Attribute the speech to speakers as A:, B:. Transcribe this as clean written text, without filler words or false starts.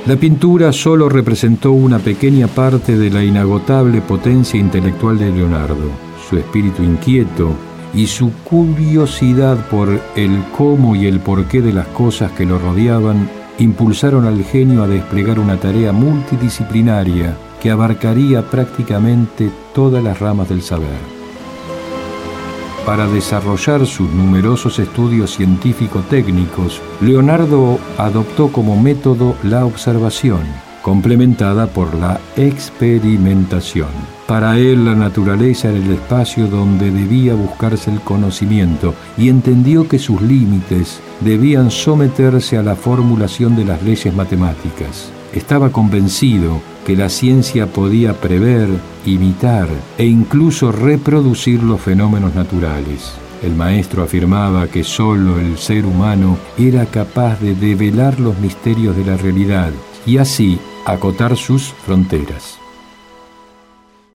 A: La pintura solo representó una pequeña parte de la inagotable potencia intelectual de Leonardo. Su espíritu inquieto y su curiosidad por el cómo y el porqué de las cosas que lo rodeaban impulsaron al genio a desplegar una tarea multidisciplinaria que abarcaría prácticamente todas las ramas del saber. Para desarrollar sus numerosos estudios científico-técnicos, Leonardo adoptó como método la observación, complementada por la experimentación. Para él, la naturaleza era el espacio donde debía buscarse el conocimiento y entendió que sus límites debían someterse a la formulación de las leyes matemáticas. Estaba convencido que la ciencia podía prever, imitar e incluso reproducir los fenómenos naturales. El maestro afirmaba que solo el ser humano era capaz de develar los misterios de la realidad y así acotar sus fronteras.